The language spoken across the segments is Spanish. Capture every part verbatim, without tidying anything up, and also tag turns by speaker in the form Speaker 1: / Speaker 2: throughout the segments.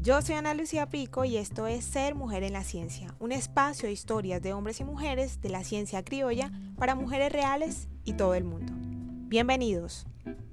Speaker 1: Yo soy Ana Lucía Pico y esto es Ser Mujer en la Ciencia, un espacio de historias de hombres y mujeres de la ciencia criolla para mujeres reales y todo el mundo. Bienvenidos.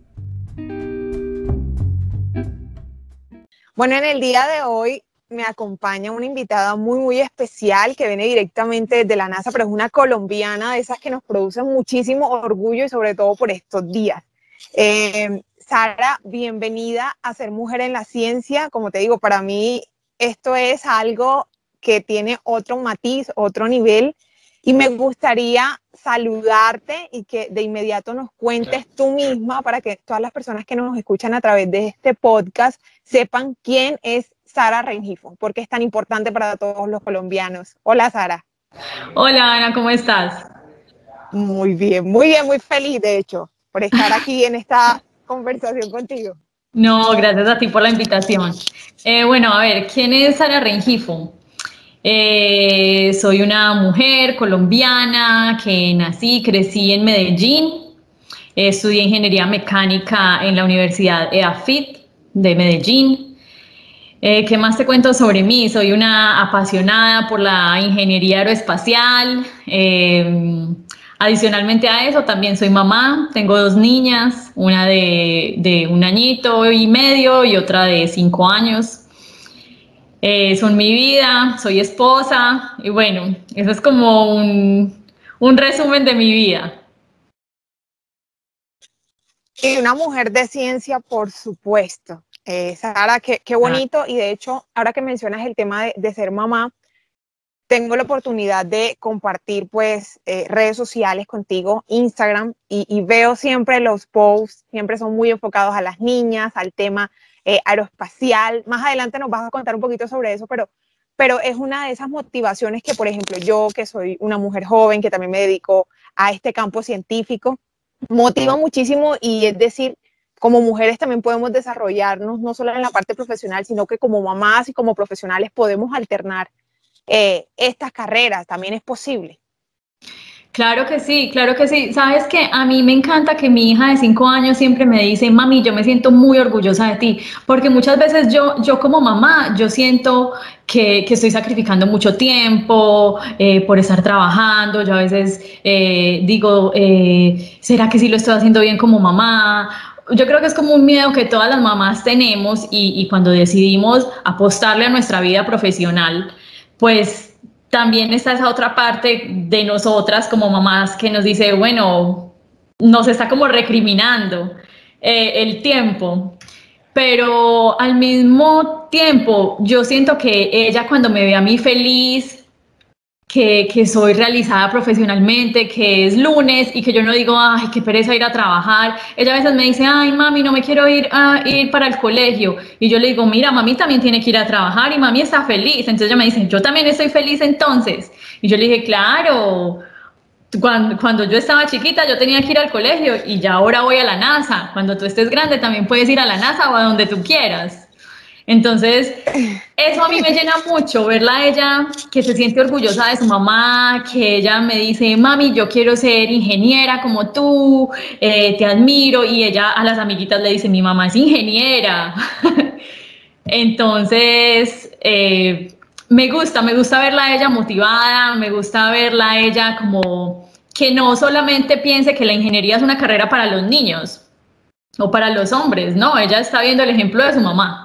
Speaker 2: Bueno, en el día de hoy me acompaña una invitada muy, muy especial que viene directamente desde la NASA, pero es una colombiana de esas que nos producen muchísimo orgullo y sobre todo por estos días. Eh, Sara, bienvenida a Ser Mujer en la Ciencia. Como te digo, para mí esto es algo que tiene otro matiz, otro nivel, y me gustaría saludarte y que de inmediato nos cuentes tú misma para que todas las personas que nos escuchan a través de este podcast sepan quién es Sara Rengifo, por qué es tan importante para todos los colombianos. Hola, Sara.
Speaker 3: Hola, Ana, ¿cómo estás?
Speaker 2: Muy bien, muy bien, muy feliz, de hecho, por estar aquí en esta conversación contigo.
Speaker 3: No, gracias a ti por la invitación. Eh, bueno, a ver, ¿quién es Sara Rengifo? Eh, soy una mujer colombiana que nací, crecí en Medellín, eh, estudié ingeniería mecánica en la Universidad E A F I T de Medellín. Eh, ¿Qué más te cuento sobre mí? Soy una apasionada por la ingeniería aeroespacial. Eh, adicionalmente a eso, también soy mamá. Tengo dos niñas, una de, de un añito y medio y otra de cinco años. Eh, son mi vida, soy esposa y bueno, eso es como un, un resumen de mi vida.
Speaker 2: Y una mujer de ciencia, por supuesto. Eh, Sara, qué, qué bonito. Y de hecho, ahora que mencionas el tema de, de ser mamá, tengo la oportunidad de compartir pues eh, redes sociales contigo, Instagram, y, y veo siempre los posts, siempre son muy enfocados a las niñas, al tema eh, aeroespacial. Más adelante nos vas a contar un poquito sobre eso, pero, pero es una de esas motivaciones que, por ejemplo, yo que soy una mujer joven, que también me dedico a este campo científico, motiva muchísimo. Y es decir, como mujeres también podemos desarrollarnos, no solo en la parte profesional, sino que como mamás y como profesionales podemos alternar eh, estas carreras, también es posible.
Speaker 3: Claro que sí, claro que sí. Sabes que a mí me encanta que mi hija de cinco años siempre me dice, mami, yo me siento muy orgullosa de ti, porque muchas veces yo, yo como mamá, yo siento que, que estoy sacrificando mucho tiempo eh, por estar trabajando. Yo a veces eh, digo, eh, ¿será que sí lo estoy haciendo bien como mamá? Yo creo que es como un miedo que todas las mamás tenemos y, y cuando decidimos apostarle a nuestra vida profesional, pues también está esa otra parte de nosotras como mamás que nos dice, bueno, nos está como recriminando eh, el tiempo, pero al mismo tiempo yo siento que ella cuando me ve a mí feliz, que, que soy realizada profesionalmente, que es lunes y que yo no digo, ay, qué pereza ir a trabajar. Ella a veces me dice, ay, mami, no me quiero ir a ir para el colegio. Y yo le digo, mira, mami también tiene que ir a trabajar y mami está feliz. Entonces ella me dice, yo también estoy feliz entonces. Y yo le dije, claro, cuando, cuando yo estaba chiquita yo tenía que ir al colegio y ya ahora voy a la NASA. Cuando tú estés grande también puedes ir a la NASA o a donde tú quieras. Entonces, eso a mí me llena mucho, verla a ella que se siente orgullosa de su mamá, que ella me dice, mami, yo quiero ser ingeniera como tú, eh, te admiro, y ella a las amiguitas le dice, mi mamá es ingeniera. Entonces, eh, me gusta, me gusta verla a ella motivada, me gusta verla a ella como que no solamente piense que la ingeniería es una carrera para los niños o para los hombres, no, ella está viendo el ejemplo de su mamá.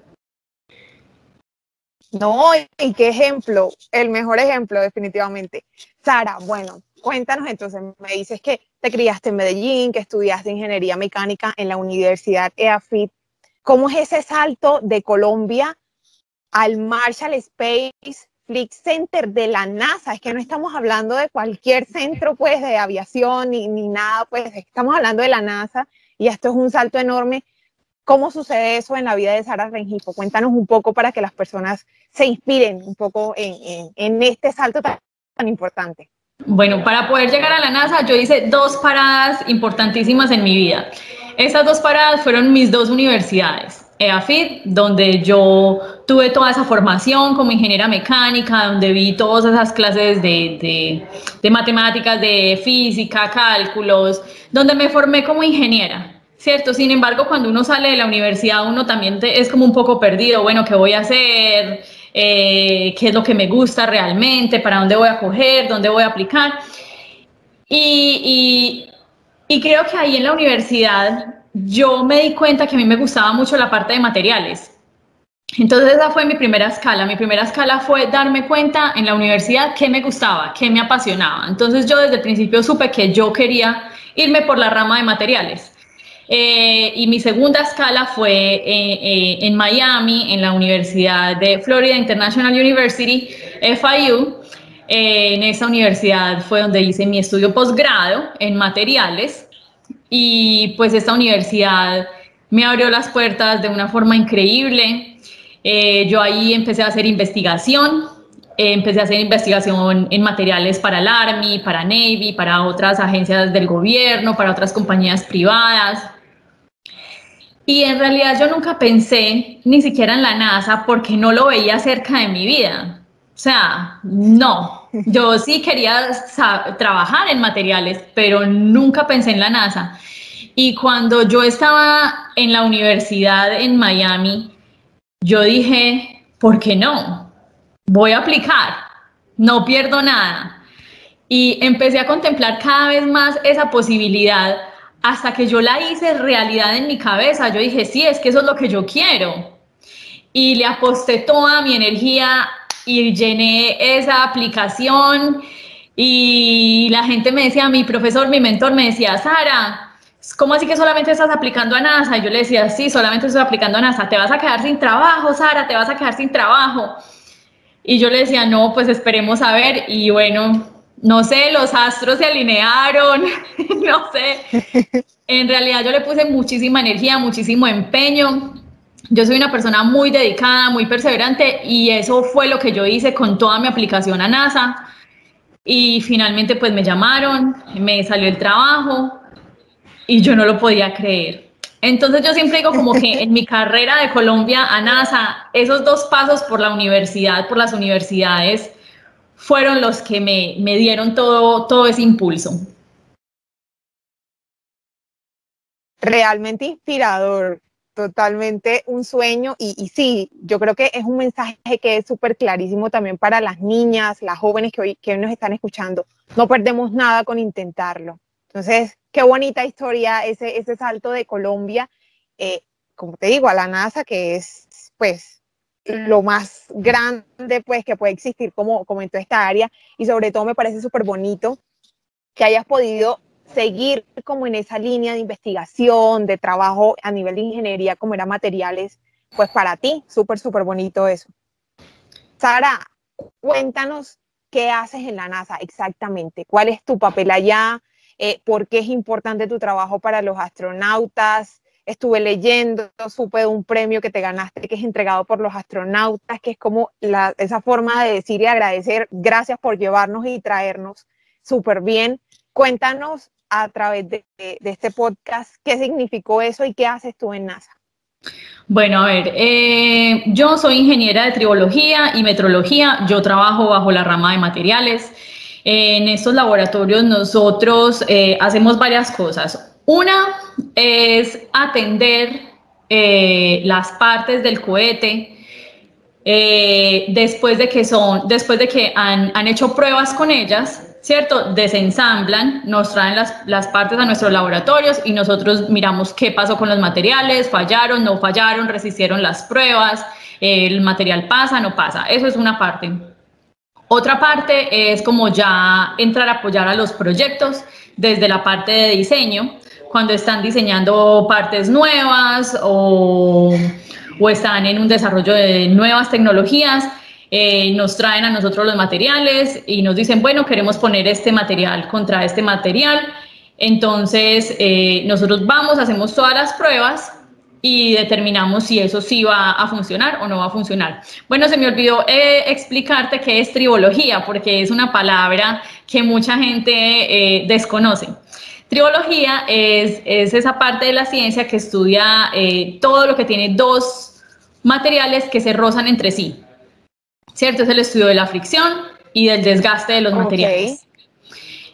Speaker 2: No, y qué ejemplo, el mejor ejemplo definitivamente. Sara, bueno, cuéntanos entonces, me dices que te criaste en Medellín, que estudiaste ingeniería mecánica en la Universidad E A F I T. ¿Cómo es ese salto de Colombia al Marshall Space Flight Center de la NASA? Es que no estamos hablando de cualquier centro pues de aviación ni, ni nada, pues estamos hablando de la NASA y esto es un salto enorme. ¿Cómo sucede eso en la vida de Sara Rengifo? Cuéntanos un poco para que las personas se inspiren un poco en, en, en este salto tan, tan importante.
Speaker 3: Bueno, para poder llegar a la NASA yo hice dos paradas importantísimas en mi vida. Esas dos paradas fueron mis dos universidades. E A F I T, donde yo tuve toda esa formación como ingeniera mecánica, donde vi todas esas clases de, de, de matemáticas, de física, cálculos, donde me formé como ingeniera. ¿cierto? Sin embargo, cuando uno sale de la universidad, uno también te, es como un poco perdido, bueno, ¿qué voy a hacer? Eh, ¿Qué es lo que me gusta realmente? ¿Para dónde voy a coger? ¿Dónde voy a aplicar? Y, y, y creo que ahí en la universidad yo me di cuenta que a mí me gustaba mucho la parte de materiales. Entonces esa fue mi primera escala. Mi primera escala fue darme cuenta en la universidad qué me gustaba, qué me apasionaba. Entonces yo desde el principio supe que yo quería irme por la rama de materiales. Eh, y mi segunda escala fue eh, eh, en Miami, en la Universidad de Florida International University, F I U. Eh, en esa universidad fue donde hice mi estudio posgrado en materiales. Y pues esta universidad me abrió las puertas de una forma increíble. Eh, yo ahí empecé a hacer investigación, eh, empecé a hacer investigación en materiales para el Army, para Navy, para otras agencias del gobierno, para otras compañías privadas. Y en realidad yo nunca pensé ni siquiera en la NASA porque no lo veía cerca de mi vida. O sea, no. Yo sí quería trabajar en materiales, pero nunca pensé en la NASA. Y cuando yo estaba en la universidad en Miami, yo dije, ¿por qué no? Voy a aplicar, no pierdo nada. Y empecé a contemplar cada vez más esa posibilidad hasta que yo la hice realidad en mi cabeza. Yo dije, sí, es que eso es lo que yo quiero. Y le aposté toda mi energía y llené esa aplicación. Y la gente me decía, mi profesor, mi mentor me decía, Sara, ¿cómo así que solamente estás aplicando a NASA? Y yo le decía, sí, solamente estoy aplicando a NASA. ¿Te vas a quedar sin trabajo, Sara? ¿Te vas a quedar sin trabajo? Y yo le decía, no, pues esperemos a ver. Y bueno, no sé, los astros se alinearon, no sé. En realidad yo le puse muchísima energía, muchísimo empeño. Yo soy una persona muy dedicada, muy perseverante y eso fue lo que yo hice con toda mi aplicación a NASA. Y finalmente pues me llamaron, me salió el trabajo y yo no lo podía creer. Entonces yo siempre digo como que en mi carrera de Colombia a NASA, esos dos pasos por la universidad, por las universidades, fueron los que me, me dieron todo, todo ese impulso.
Speaker 2: Realmente inspirador, totalmente un sueño y, y sí, yo creo que es un mensaje que es súper clarísimo también para las niñas, las jóvenes que hoy, que hoy nos están escuchando. No perdemos nada con intentarlo. Entonces, qué bonita historia ese, ese salto de Colombia, eh, como te digo, a la NASA, que es pues lo más grande pues que puede existir como, como en toda esta área, y sobre todo me parece súper bonito que hayas podido seguir como en esa línea de investigación, de trabajo a nivel de ingeniería, como era materiales, pues para ti, súper, súper bonito eso. Sara, cuéntanos qué haces en la NASA exactamente, cuál es tu papel allá, eh, por qué es importante tu trabajo para los astronautas. Estuve leyendo, supe de un premio que te ganaste que es entregado por los astronautas, que es como la, esa forma de decir y agradecer, gracias por llevarnos y traernos súper bien. Cuéntanos a través de, de, de este podcast qué significó eso y qué haces tú en NASA.
Speaker 3: Bueno, a ver, eh, yo soy ingeniera de tribología y metrología, yo trabajo bajo la rama de materiales. Eh, en estos laboratorios nosotros eh, hacemos varias cosas. Una es atender eh, las partes del cohete eh, después de que, son, después de que han, han hecho pruebas con ellas, ¿cierto? Desensamblan, nos traen las, las partes a nuestros laboratorios y nosotros miramos qué pasó con los materiales, fallaron, no fallaron, resistieron las pruebas, eh, el material pasa, no pasa. Eso es una parte. Otra parte es como ya entrar a apoyar a los proyectos desde la parte de diseño, cuando están diseñando partes nuevas o, o están en un desarrollo de nuevas tecnologías. Eh, nos traen a nosotros los materiales y nos dicen, bueno, queremos poner este material contra este material. Entonces, eh, nosotros vamos, hacemos todas las pruebas y determinamos si eso sí va a funcionar o no va a funcionar. Bueno, se me olvidó eh, explicarte qué es tribología, porque es una palabra que mucha gente eh, desconoce. Tribología es, es esa parte de la ciencia que estudia eh, todo lo que tiene dos materiales que se rozan entre sí. ¿Cierto? Es el estudio de la fricción y del desgaste de los okay. materiales.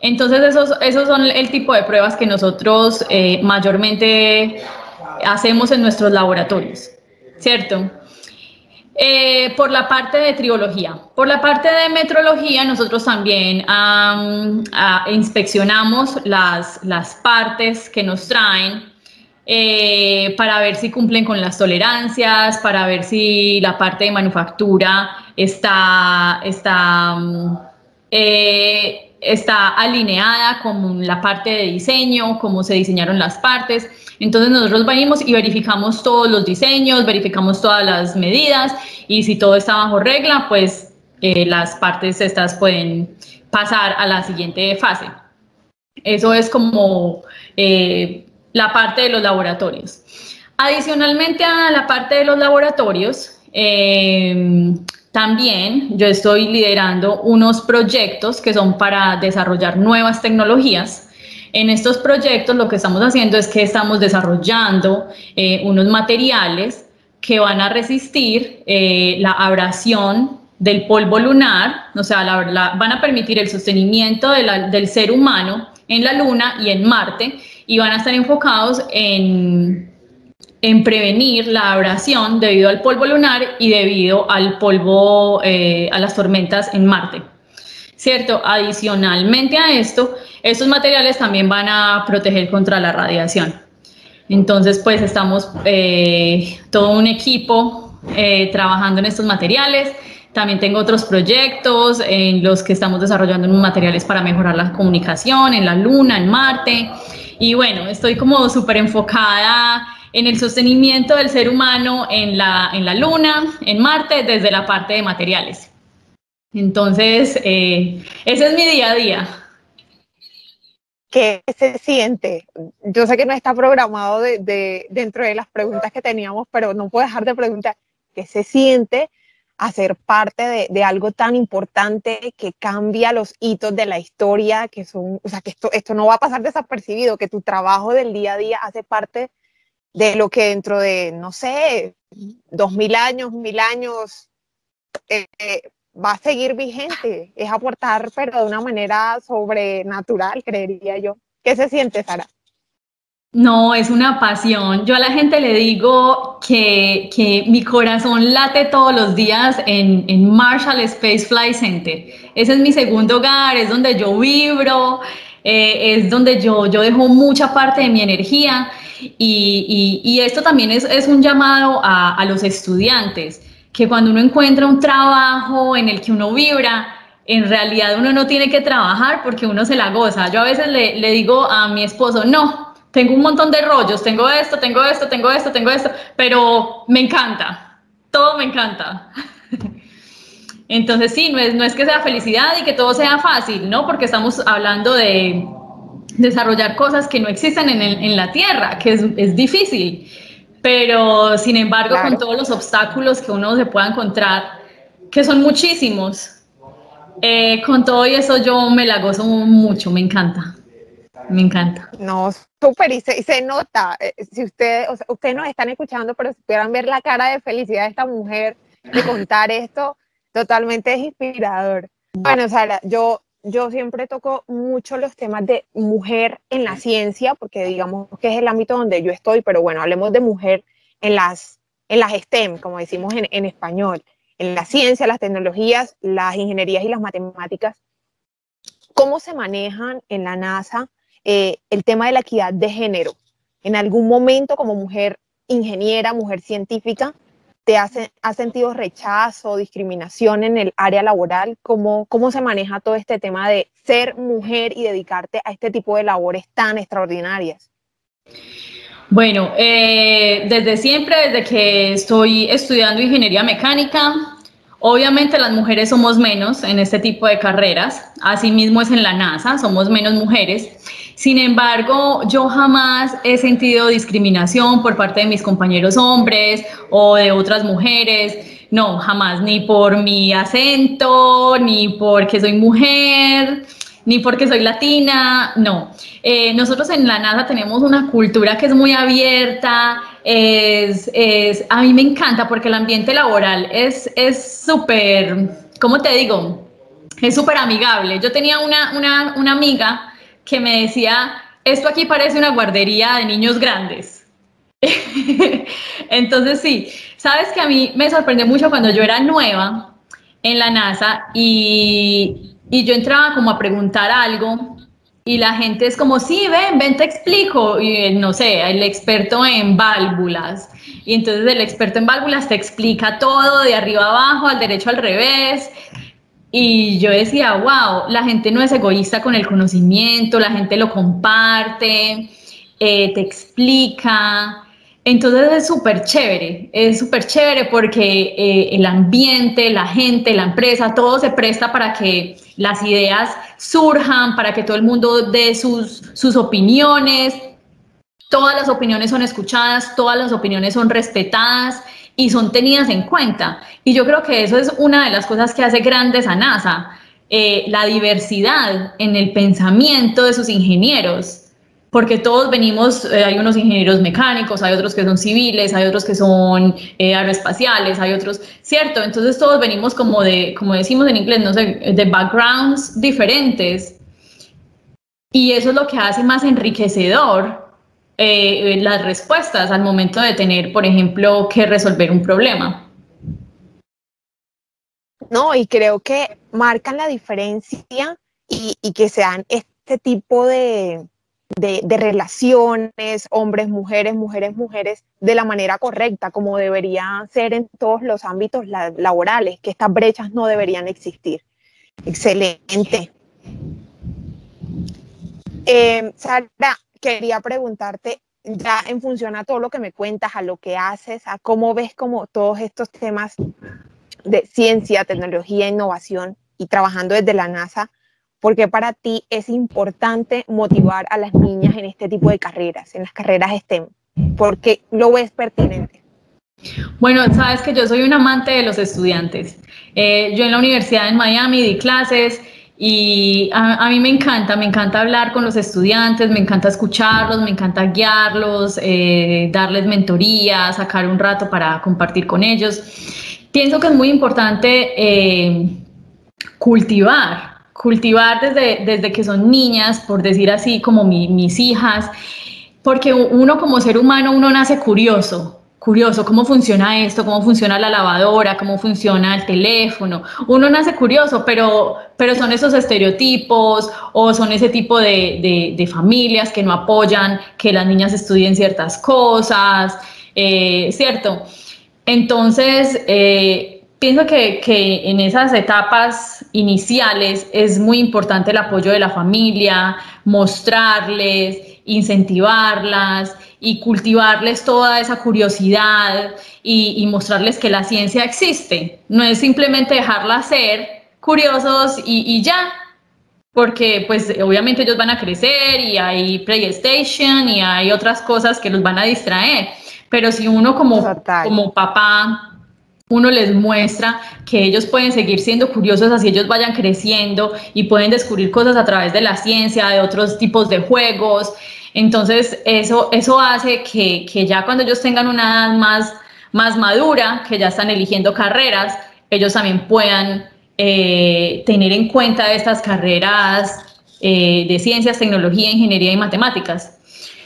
Speaker 3: Entonces esos, esos son el tipo de pruebas que nosotros eh, mayormente hacemos en nuestros laboratorios, ¿cierto? Eh, por la parte de triología. Por la parte de metrología, nosotros también um, uh, inspeccionamos las, las partes que nos traen eh, para ver si cumplen con las tolerancias, para ver si la parte de manufactura está, está, um, eh, está alineada con la parte de diseño, cómo se diseñaron las partes. Entonces nosotros venimos y verificamos todos los diseños, verificamos todas las medidas y si todo está bajo regla, pues eh, las partes estas pueden pasar a la siguiente fase. Eso es como eh, la parte de los laboratorios. Adicionalmente a la parte de los laboratorios, eh, también yo estoy liderando unos proyectos que son para desarrollar nuevas tecnologías. En estos proyectos lo que estamos haciendo es que estamos desarrollando eh, unos materiales que van a resistir eh, la abrasión del polvo lunar, o sea, la, la, van a permitir el sostenimiento de la, del ser humano en la Luna y en Marte, y van a estar enfocados en, en prevenir la abrasión debido al polvo lunar y debido al polvo, eh, a las tormentas en Marte. ¿Cierto? Adicionalmente a esto, estos materiales también van a proteger contra la radiación. Entonces, pues estamos eh, todo un equipo eh, trabajando en estos materiales. También tengo otros proyectos en los que estamos desarrollando unos materiales para mejorar la comunicación en la Luna, en Marte. Y bueno, estoy como súper enfocada en el sostenimiento del ser humano en la, en la Luna, en Marte, desde la parte de materiales. Entonces, eh, ese es mi día a día.
Speaker 2: ¿Qué se siente? Yo sé que no está programado de, de, dentro de las preguntas que teníamos, pero no puedo dejar de preguntar, ¿qué se siente hacer parte de, de algo tan importante que cambia los hitos de la historia, que son, o sea, que esto, esto no va a pasar desapercibido, que tu trabajo del día a día hace parte de lo que dentro de, no sé, dos mil años, mil años, eh, eh, va a seguir vigente? Es aportar, pero de una manera sobrenatural, creería yo. ¿Qué se siente, Sara?
Speaker 3: No, es una pasión. Yo a la gente le digo que, que mi corazón late todos los días en, en Marshall Space Flight Center. Ese es mi segundo hogar, es donde yo vibro, eh, es donde yo, yo dejo mucha parte de mi energía, y, y, y esto también es, es un llamado a, a los estudiantes, que cuando uno encuentra un trabajo en el que uno vibra, en realidad uno no tiene que trabajar porque uno se la goza. Yo a veces le, le digo a mi esposo, no, tengo un montón de rollos, tengo esto, tengo esto, tengo esto, tengo esto, pero me encanta, todo me encanta. Entonces sí, no es, no es que sea felicidad y que todo sea fácil, ¿no? Porque estamos hablando de desarrollar cosas que no existen en, el, en la Tierra, que es, es difícil. Pero, sin embargo, claro, con todos los obstáculos que uno se pueda encontrar, que son muchísimos, eh, con todo eso yo me la gozo mucho, me encanta, me encanta.
Speaker 2: No, súper, y se, y se nota, eh, si ustedes, o sea, ustedes nos están escuchando, pero si pudieran ver la cara de felicidad de esta mujer de contar esto, totalmente es inspirador. Bueno, Sara, yo, yo siempre toco mucho los temas de mujer en la ciencia, porque digamos que es el ámbito donde yo estoy, pero bueno, hablemos de mujer en las, en las STEM, como decimos en, en español, en la ciencia, las tecnologías, las ingenierías y las matemáticas. ¿Cómo se manejan en la NASA eh, el tema de la equidad de género? ¿En algún momento como mujer ingeniera, mujer científica, te has, has sentido rechazo, discriminación en el área laboral? ¿Cómo, ¿Cómo se maneja todo este tema de ser mujer y dedicarte a este tipo de labores tan extraordinarias?
Speaker 3: Bueno, eh, desde siempre, desde que estoy estudiando ingeniería mecánica, obviamente las mujeres somos menos en este tipo de carreras, asimismo es en la NASA, somos menos mujeres. Sin embargo, yo jamás he sentido discriminación por parte de mis compañeros hombres o de otras mujeres, no, jamás, ni por mi acento, ni porque soy mujer, ni porque soy latina, no. Eh, nosotros en la NASA tenemos una cultura que es muy abierta, es, es, a mí me encanta porque el ambiente laboral es súper, ¿cómo te digo? es súper amigable. Yo tenía una, una, una amiga que me decía, esto aquí parece una guardería de niños grandes. Entonces sí, sabes que a mí me sorprendió mucho cuando yo era nueva en la NASA y, y yo entraba como a preguntar algo y la gente es como, sí, ven, ven, te explico. Y no sé, el experto en válvulas. Y entonces el experto en válvulas te explica todo de arriba abajo, al derecho, al revés. Y yo decía, wow, la gente no es egoísta con el conocimiento, la gente lo comparte, eh, te explica. Entonces es súper chévere, es súper chévere porque eh, el ambiente, la gente, la empresa, todo se presta para que las ideas surjan, para que todo el mundo dé sus, sus opiniones. Todas las opiniones son escuchadas, todas las opiniones son respetadas y son tenidas en cuenta. Y yo creo que eso es una de las cosas que hace grandes a NASA, eh, la diversidad en el pensamiento de sus ingenieros, porque todos venimos, eh, hay unos ingenieros mecánicos, hay otros que son civiles, hay otros que son eh, aeroespaciales, hay otros, ¿cierto? Entonces todos venimos como de, como decimos en inglés, no sé, de backgrounds diferentes. Y eso es lo que hace más enriquecedor eh, las respuestas al momento de tener, por ejemplo, que resolver un problema.
Speaker 2: No, y creo que marcan la diferencia y, y que sean este tipo de, de, de relaciones, hombres, mujeres, mujeres, mujeres, de la manera correcta, como debería ser en todos los ámbitos la, laborales, que estas brechas no deberían existir. Excelente. Eh, Sara, quería preguntarte, ya en función a todo lo que me cuentas, a lo que haces, a cómo ves como todos estos temas de ciencia, tecnología, innovación y trabajando desde la NASA, ¿por qué para ti es importante motivar a las niñas en este tipo de carreras, en las carreras STEM? ¿Por qué lo ves pertinente?
Speaker 3: Bueno, sabes que yo soy un amante de los estudiantes. Eh, yo en la universidad en Miami di clases y a, a mí me encanta, me encanta hablar con los estudiantes, me encanta escucharlos, me encanta guiarlos, eh, darles mentoría, sacar un rato para compartir con ellos. Pienso que es muy importante eh, cultivar, cultivar desde, desde que son niñas, por decir así, como mi, mis hijas, porque uno como ser humano, uno nace curioso, curioso, cómo funciona esto, cómo funciona la lavadora, cómo funciona el teléfono. Uno nace curioso, pero, pero son esos estereotipos o son ese tipo de, de, de familias que no apoyan que las niñas estudien ciertas cosas, eh, ¿cierto? Entonces, eh, pienso que, que en esas etapas iniciales es muy importante el apoyo de la familia, mostrarles, incentivarlas y cultivarles toda esa curiosidad y, y mostrarles que la ciencia existe. No es simplemente dejarlas ser curiosos y, y ya, porque pues obviamente ellos van a crecer y hay PlayStation y hay otras cosas que los van a distraer, pero si uno como, como papá, uno les muestra que ellos pueden seguir siendo curiosos así ellos vayan creciendo y pueden descubrir cosas a través de la ciencia, de otros tipos de juegos, entonces eso, eso hace que, que ya cuando ellos tengan una edad más, más madura, que ya están eligiendo carreras, ellos también puedan eh, tener en cuenta estas carreras eh, de ciencias, tecnología, ingeniería y matemáticas.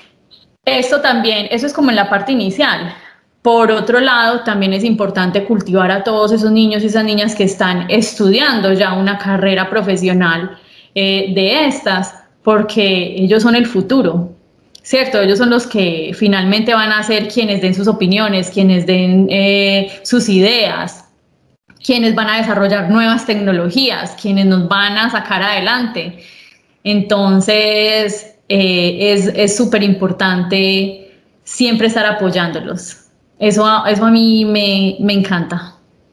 Speaker 3: Esto también, eso es como en la parte inicial. Por otro lado, también es importante cultivar a todos esos niños y esas niñas que están estudiando ya una carrera profesional eh, de estas, porque ellos son el futuro, ¿cierto? Ellos son los que finalmente van a ser quienes den sus opiniones, quienes den eh, sus ideas, quienes van a desarrollar nuevas tecnologías, quienes nos van a sacar adelante. Entonces, eh, es súper importante siempre estar apoyándolos. Eso, eso a mí me, me encanta.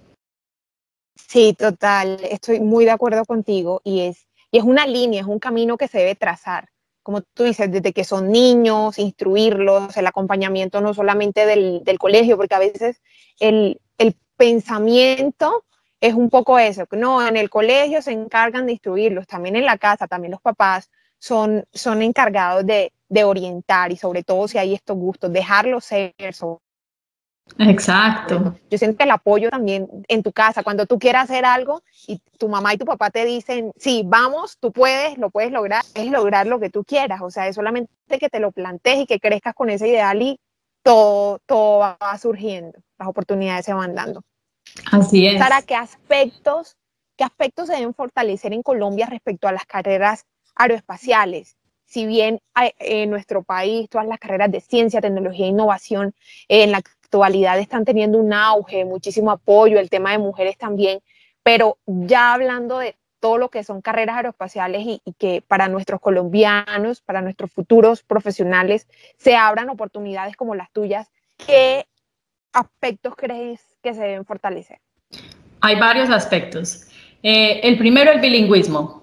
Speaker 2: Sí, total, estoy muy de acuerdo contigo y es, y es una línea, es un camino que se debe trazar. Como tú dices, desde que son niños, instruirlos, el acompañamiento no solamente del, del colegio, porque a veces el, el pensamiento es un poco eso, no, en el colegio se encargan de instruirlos, también en la casa, también los papás son, son encargados de, de orientar y sobre todo si hay estos gustos, dejarlos ser, sobre
Speaker 3: Exacto.
Speaker 2: Yo siento que el apoyo también en tu casa, cuando tú quieras hacer algo y tu mamá y tu papá te dicen, sí, vamos, tú puedes, lo puedes lograr, es lograr lo que tú quieras. O sea, es solamente que te lo plantees y que crezcas con ese ideal y todo, todo va surgiendo, las oportunidades se van dando.
Speaker 3: Así es.
Speaker 2: Sara, ¿qué aspectos, qué aspectos se deben fortalecer en Colombia respecto a las carreras aeroespaciales? Si bien en nuestro país todas las carreras de ciencia, tecnología e innovación en la actualidad están teniendo un auge, muchísimo apoyo, el tema de mujeres también, pero ya hablando de todo lo que son carreras aeroespaciales y, y que para nuestros colombianos, para nuestros futuros profesionales, se abran oportunidades como las tuyas, ¿qué aspectos crees que se deben fortalecer?
Speaker 3: Hay varios aspectos. Eh, el primero, el bilingüismo.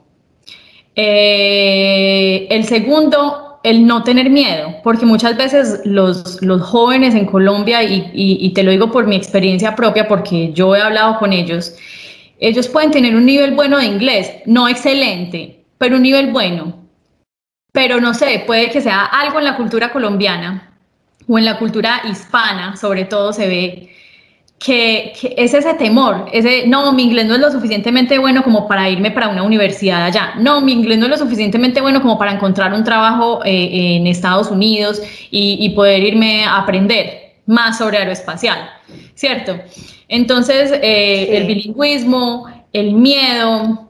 Speaker 3: Eh, el segundo, el no tener miedo, porque muchas veces los, los jóvenes en Colombia, y, y, y te lo digo por mi experiencia propia, porque yo he hablado con ellos, ellos pueden tener un nivel bueno de inglés, no excelente, pero un nivel bueno. Pero no sé, puede que sea algo en la cultura colombiana o en la cultura hispana, sobre todo se ve que, que es ese temor, ese, no, mi inglés no es lo suficientemente bueno como para irme para una universidad allá, no, mi inglés no es lo suficientemente bueno como para encontrar un trabajo eh, en Estados Unidos y, y poder irme a aprender más sobre aeroespacial, ¿cierto? Entonces, eh, sí. El bilingüismo, el miedo,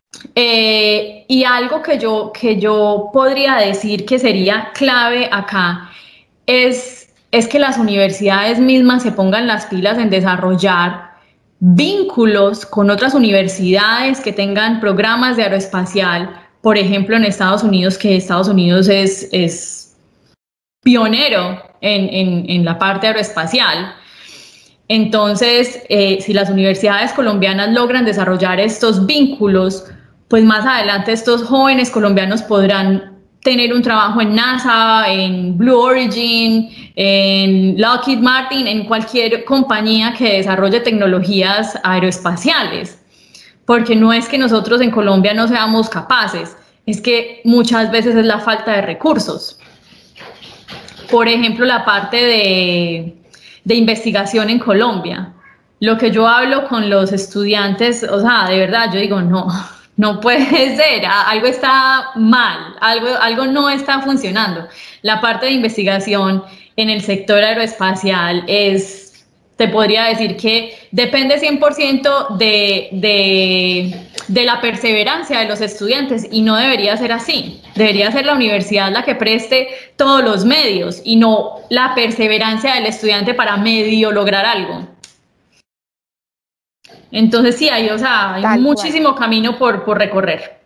Speaker 3: eh, y algo que yo, que yo podría decir que sería clave acá es es que las universidades mismas se pongan las pilas en desarrollar vínculos con otras universidades que tengan programas de aeroespacial, por ejemplo en Estados Unidos, que Estados Unidos es, es pionero en, en, en la parte aeroespacial. Entonces, eh, si las universidades colombianas logran desarrollar estos vínculos, pues más adelante estos jóvenes colombianos podrán tener un trabajo en NASA, en Blue Origin, en Lockheed Martin, en cualquier compañía que desarrolle tecnologías aeroespaciales. Porque no es que nosotros en Colombia no seamos capaces, es que muchas veces es la falta de recursos. Por ejemplo, la parte de, de investigación en Colombia. Lo que yo hablo con los estudiantes, o sea, de verdad, yo digo, no, no puede ser, algo está mal, algo, algo no está funcionando. La parte de investigación en el sector aeroespacial es, te podría decir que depende cien por ciento de, de, de la perseverancia de los estudiantes y no debería ser así. Debería ser la universidad la que preste todos los medios y no la perseverancia del estudiante para medio lograr algo. Entonces sí, hay, o sea, hay Tal muchísimo cual. camino por, por recorrer.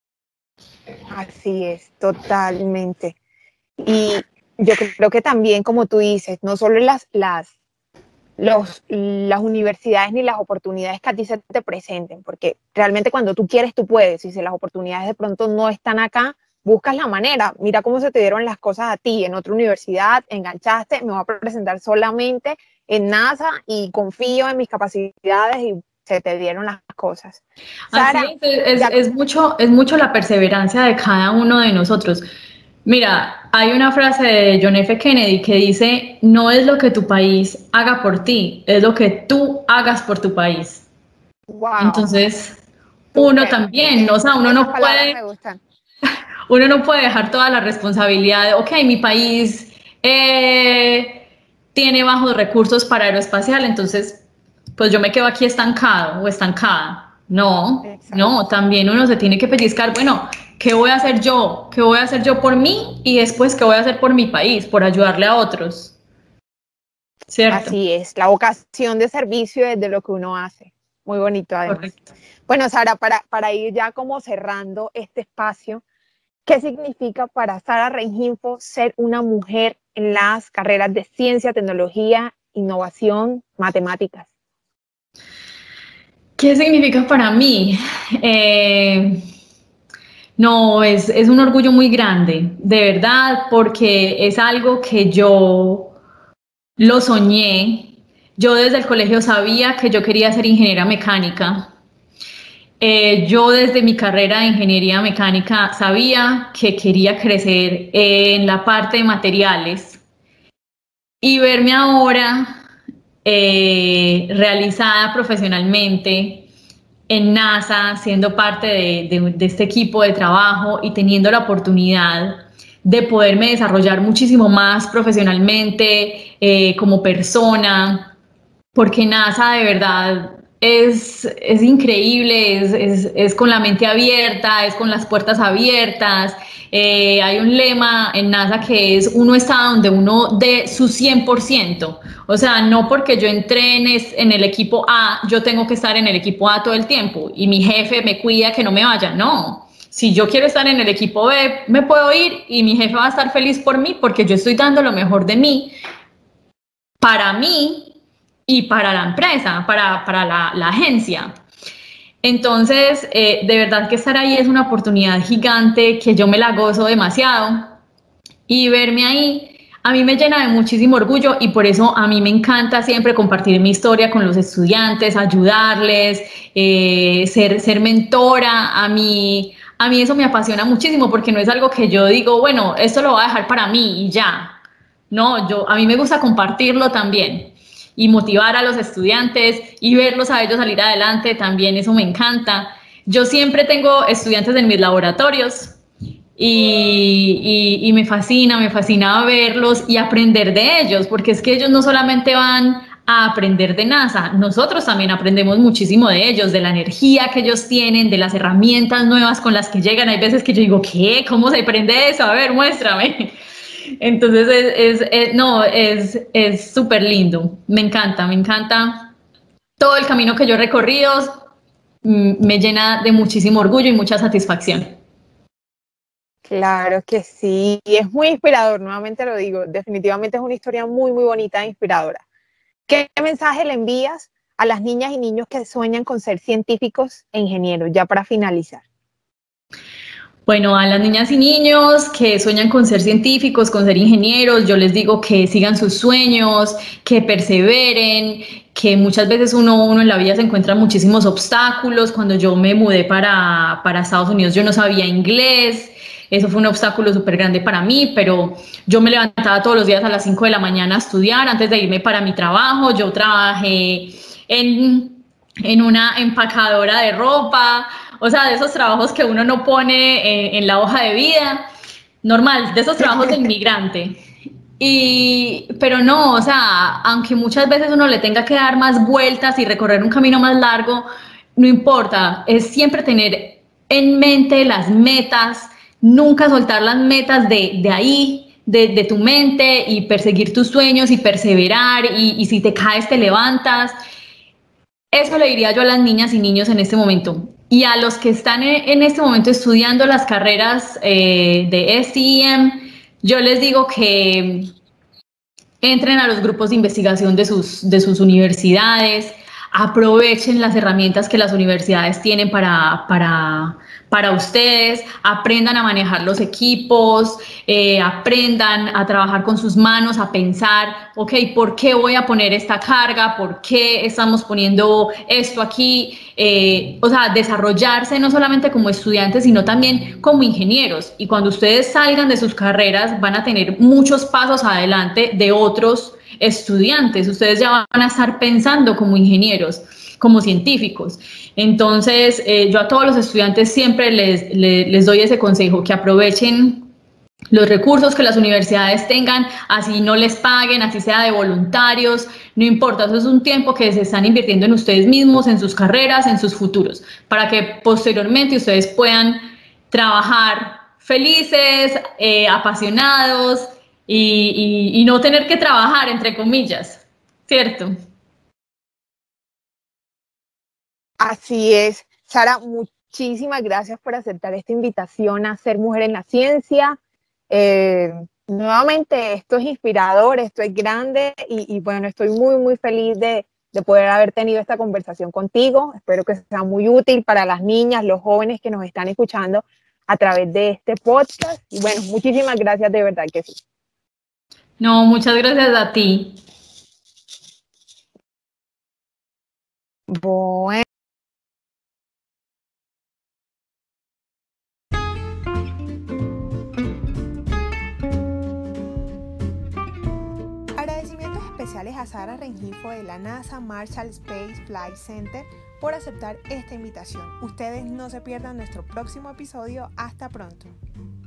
Speaker 2: Así es, totalmente. Y yo creo que también, como tú dices, no solo las, las, los, las universidades ni las oportunidades que a ti se te presenten, porque realmente cuando tú quieres, tú puedes, y si las oportunidades de pronto no están acá, buscas la manera. Mira cómo se te dieron las cosas a ti en otra universidad, enganchaste, me voy a presentar solamente en NASA y confío en mis capacidades y se te dieron las cosas.
Speaker 3: Sara, Así es, es, ya... es, mucho, es mucho la perseverancia de cada uno de nosotros. Mira, hay una frase de John F. Kennedy que dice, no es lo que tu país haga por ti, es lo que tú hagas por tu país.
Speaker 2: Wow.
Speaker 3: Entonces, uno okay. también, o sea, uno no puede...
Speaker 2: Me gustan.
Speaker 3: Uno no puede dejar toda la responsabilidad de, ok, mi país eh, tiene bajos recursos para aeroespacial, entonces pues yo me quedo aquí estancado o estancada. No, Exacto. no, también uno se tiene que pellizcar, bueno, ¿qué voy a hacer yo? ¿Qué voy a hacer yo por mí? Y después, ¿qué voy a hacer por mi país? Por ayudarle a otros. ¿Cierto?
Speaker 2: Así es, la vocación de servicio es de lo que uno hace. Muy bonito además. Correcto. Bueno, Sara, para, para ir ya como cerrando este espacio, ¿qué significa para Sara Rengifo ser una mujer en las carreras de ciencia, tecnología, innovación, matemáticas?
Speaker 3: ¿Qué significa para mí? Eh, no, es, es un orgullo muy grande, de verdad, porque es algo que yo lo soñé. Yo desde el colegio sabía que yo quería ser ingeniera mecánica. Eh, yo desde mi carrera de ingeniería mecánica sabía que quería crecer en la parte de materiales y verme ahora eh, realizada profesionalmente en NASA, siendo parte de, de, de este equipo de trabajo y teniendo la oportunidad de poderme desarrollar muchísimo más profesionalmente eh, como persona, porque NASA de verdad es, es increíble, es, es, es con la mente abierta, es con las puertas abiertas. Eh, hay un lema en NASA que es: uno está donde uno dé su cien por ciento. O sea, no porque yo entré en, es, en el equipo A, yo tengo que estar en el equipo A todo el tiempo y mi jefe me cuida que no me vaya. No. Si yo quiero estar en el equipo B, me puedo ir y mi jefe va a estar feliz por mí porque yo estoy dando lo mejor de mí para mí y para la empresa, para, para la, la agencia. Entonces, eh, de verdad que estar ahí es una oportunidad gigante que yo me la gozo demasiado, y verme ahí a mí me llena de muchísimo orgullo, y por eso a mí me encanta siempre compartir mi historia con los estudiantes, ayudarles, eh, ser, ser mentora. A mí, a mí eso me apasiona muchísimo porque no es algo que yo digo, bueno, esto lo voy a dejar para mí y ya. No, yo, a mí me gusta compartirlo también y motivar a los estudiantes y verlos a ellos salir adelante también, eso me encanta. Yo siempre tengo estudiantes en mis laboratorios y, y, y me fascina, me fascina verlos y aprender de ellos, porque es que ellos no solamente van a aprender de NASA, nosotros también aprendemos muchísimo de ellos, de la energía que ellos tienen, de las herramientas nuevas con las que llegan. Hay veces que yo digo, ¿qué? ¿Cómo se aprende eso? A ver, muéstrame. Entonces, es, es, es, no, es es súper lindo, me encanta, me encanta todo el camino que yo he recorrido, me llena de muchísimo orgullo y mucha satisfacción.
Speaker 2: Claro que sí, y es muy inspirador, nuevamente lo digo, definitivamente es una historia muy, muy bonita e inspiradora. ¿Qué mensaje le envías a las niñas y niños que sueñan con ser científicos e ingenieros, ya para finalizar?
Speaker 3: Bueno, a las niñas y niños que sueñan con ser científicos, con ser ingenieros, yo les digo que sigan sus sueños, que perseveren, que muchas veces uno, uno en la vida se encuentra muchísimos obstáculos. Cuando yo me mudé para, para Estados Unidos, yo no sabía inglés. Eso fue un obstáculo súper grande para mí, pero yo me levantaba todos los días a las cinco de la mañana a estudiar antes de irme para mi trabajo. Yo trabajé en, en una empacadora de ropa, o sea, de esos trabajos que uno no pone en, en la hoja de vida, normal, de esos trabajos de inmigrante. Y, pero no, o sea, aunque muchas veces uno le tenga que dar más vueltas y recorrer un camino más largo, no importa, es siempre tener en mente las metas, nunca soltar las metas de, de ahí, de, de tu mente, y perseguir tus sueños y perseverar, y, y si te caes te levantas. Eso le diría yo a las niñas y niños en este momento. Y a los que están en este momento estudiando las carreras eh, de S T E M, yo les digo que entren a los grupos de investigación de sus, de sus universidades, aprovechen las herramientas que las universidades tienen para, para, para ustedes, aprendan a manejar los equipos, eh, aprendan a trabajar con sus manos, a pensar, ok, ¿por qué voy a poner esta carga? ¿Por qué estamos poniendo esto aquí? Eh, o sea, desarrollarse no solamente como estudiantes, sino también como ingenieros. Y cuando ustedes salgan de sus carreras, van a tener muchos pasos adelante de otros estudiantes. Ustedes ya van a estar pensando como ingenieros, como científicos. Entonces, eh, yo a todos los estudiantes siempre les, les, les doy ese consejo, que aprovechen los recursos que las universidades tengan, así no les paguen, así sea de voluntarios, no importa, eso es un tiempo que se están invirtiendo en ustedes mismos, en sus carreras, en sus futuros, para que posteriormente ustedes puedan trabajar felices, eh, apasionados, y, y, y no tener que trabajar, entre comillas, ¿cierto?
Speaker 2: Así es. Sara, muchísimas gracias por aceptar esta invitación a ser mujer en la ciencia. Eh, nuevamente, esto es inspirador, esto es grande, y, y bueno, estoy muy, muy feliz de, de poder haber tenido esta conversación contigo. Espero que sea muy útil para las niñas, los jóvenes que nos están escuchando a través de este podcast. Y bueno, muchísimas gracias, de verdad que sí.
Speaker 3: No, muchas gracias a ti.
Speaker 2: Bueno.
Speaker 1: especiales a Sara Rengifo de la NASA Marshall Space Flight Center por aceptar esta invitación. Ustedes no se pierdan nuestro próximo episodio. Hasta pronto.